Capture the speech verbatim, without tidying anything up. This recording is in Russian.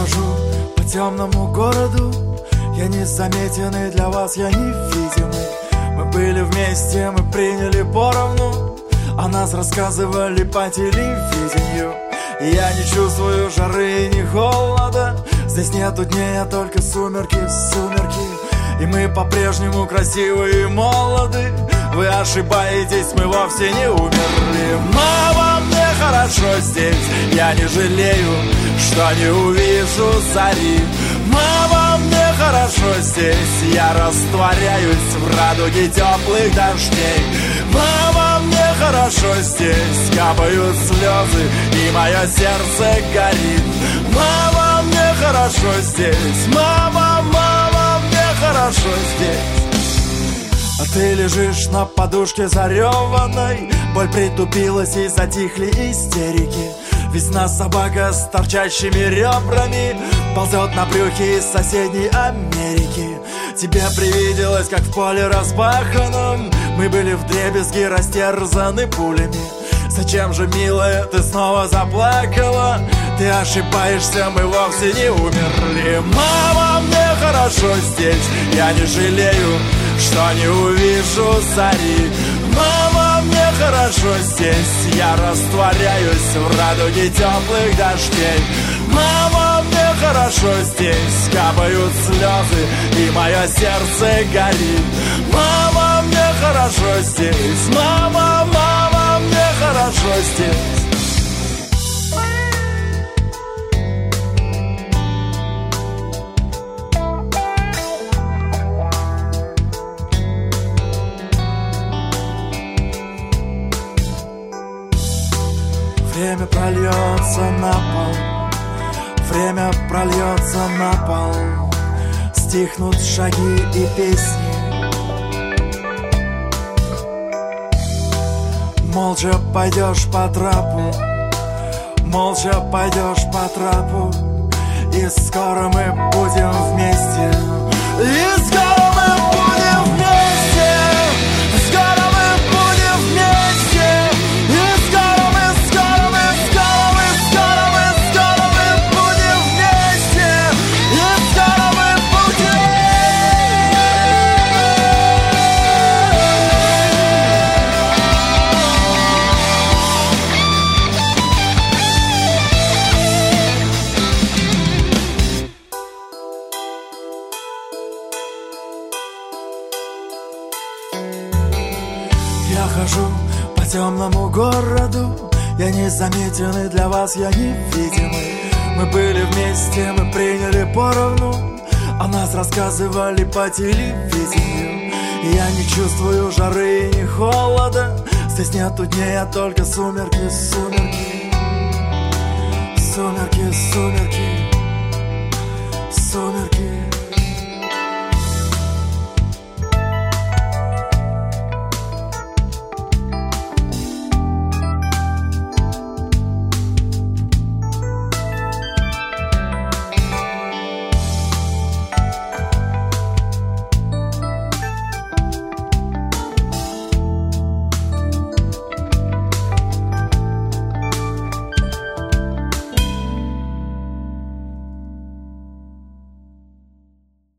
хожу по темному городу, я незаметен и для вас я невидимый. Мы были вместе, мы приняли поровну, о нас рассказывали по телевидению. И я не чувствую жары и ни холода, здесь нету дней, а только сумерки, сумерки. И мы по-прежнему красивы и молоды. Вы ошибаетесь, мы вовсе не умерли. Мама, мне хорошо здесь, я не жалею, что не увижу зари. Мама, мне хорошо здесь, я растворяюсь в радуге теплых дождей. Мама, мне хорошо здесь, капают слезы, и мое сердце горит. Мама, мне хорошо здесь, мама, мама, мне хорошо здесь. А ты лежишь на подушке зареванной, боль притупилась и затихли истерики. Весна собака с торчащими ребрами ползет на брюхе из соседней Америки. Тебе привиделось, как в поле распаханном мы были вдребезги растерзаны пулями. Зачем же, милая, ты снова заплакала? Ты ошибаешься, мы вовсе не умерли. Мама, мне хорошо здесь, я не жалею, что не увижу зари. Мама, мне хорошо здесь, я растворяюсь в радуге теплых дождей. Мама, мне хорошо здесь, капают слезы, и мое сердце горит. Мама, мне хорошо здесь, мама, мама, мне хорошо здесь. Время прольется на пол, время прольется на пол, стихнут шаги и песни. Молча пойдешь по трапу, молча пойдешь по трапу, и скоро мы будем вместе. И скоро мы будем вместе, скоро мы будем вместе. И скоро мы, скоро мы, скоро мы, скоро мы, скоро мы будем вместе. И скоро мы будем. Я хожу по темному городу, я незаметен и для вас я невидимый. Мы были вместе, мы приняли поровну, о нас рассказывали по телевидению. И я не чувствую жары и ни холода, здесь нету дней, а только сумерки, сумерки. Сумерки, сумерки.